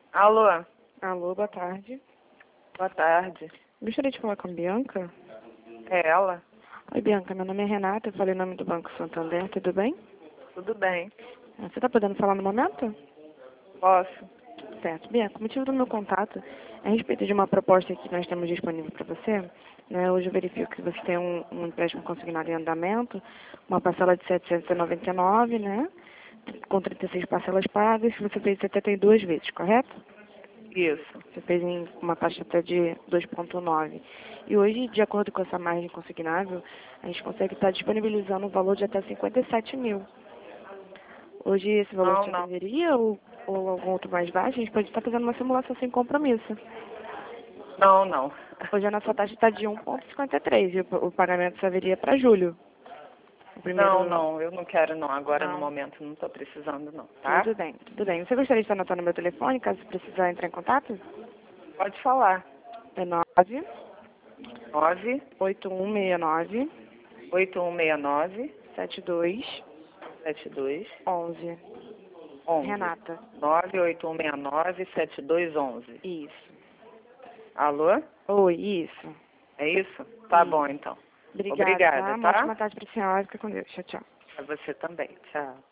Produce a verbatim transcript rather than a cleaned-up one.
Alô, Alô, boa tarde. boa tarde. Gostaria de falar com a Bianca. É ela? Oi, Bianca, meu nome é Renata, eu falei em nome do Banco Santander, tudo bem? Tudo bem. Ah, Você está podendo falar no momento? Posso? Certo. Bianca, o motivo do meu contato é a respeito de uma proposta que nós temos disponível para você. Né? Hoje eu verifico que você tem um, um empréstimo consignado em andamento, uma parcela de setecentos e noventa e nove, né? Com trinta e seis parcelas pagas, você fez setenta e duas vezes, correto? Isso. Você fez em uma taxa até de dois vírgula nove. E hoje, de acordo com essa margem consignável, a gente consegue estar disponibilizando um valor de até cinquenta e sete mil. Hoje esse valor Não, te não. atenderia ou, ou algum outro mais baixo? A gente pode estar fazendo uma simulação sem compromisso. Não, não. Hoje a nossa taxa está de um vírgula cinquenta e três e o, o pagamento só viria para julho. O Não, primeiro... não, eu não quero não. Agora no Não. momento não estou precisando não, tá? Tudo bem, tudo bem. Você gostaria de estar anotando meu telefone, caso precisar entrar em contato? Pode falar. É nove Nove oito um seis nove oito um seis nove sete dois sete dois onze. onze. Renata. Nove oito um seis nove sete dois onze. Isso. Alô? Oi, isso. É isso? Tá Isso. bom então. Obrigada, Obrigada, tá? Uma tá? ótima tarde para a senhora. Fica com Deus. Tchau, tchau. Pra você também. Tchau.